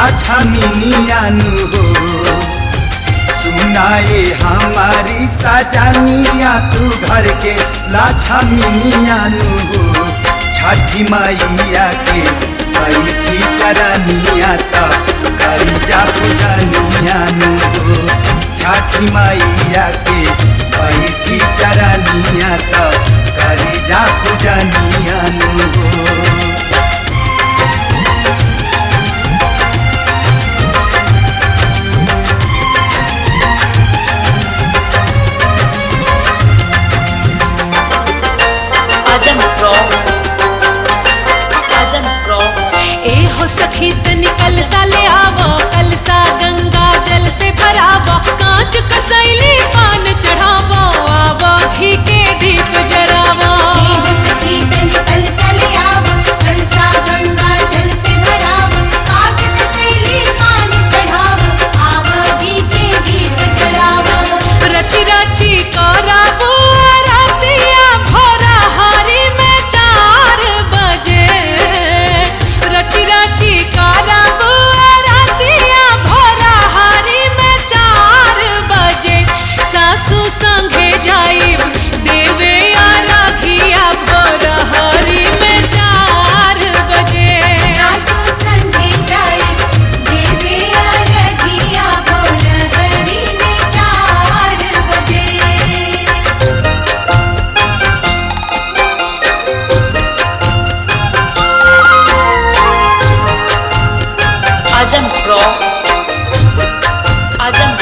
लाछमिनियानु हो। सुनाए हमारी सजनिया तू घर के लाछमिनियानु हो। छठी मैया के बैठी चरनिया तब करी जा पूजनियानु हो। छठी मैया के बैठी चरनिया तब करी जा पूजनियानु हो। ए हो सखी तनी कलसा ले आवो, कलसा गंगा जल से भरावो। कांच कसैली पान चढ़ावो, आवो घी के दीप जरावो। ए हो सखी तनी कलसा ले आवो, कलसा गंगा जल से भरावो। कांच कसैली पान चढ़ावो, आवो घी के दीप जरावो। रची रची करावो रातिया भोरा हारी में 4 बजे। रची रची करावो रातिया भोरा हारी में 4 बजे। सासू संगे जाइब देवे आराधिया भोरा हारी में 4 बजे। सासू संगे जाए देवे आराधिया भोर हरि में 4 बजे। आजम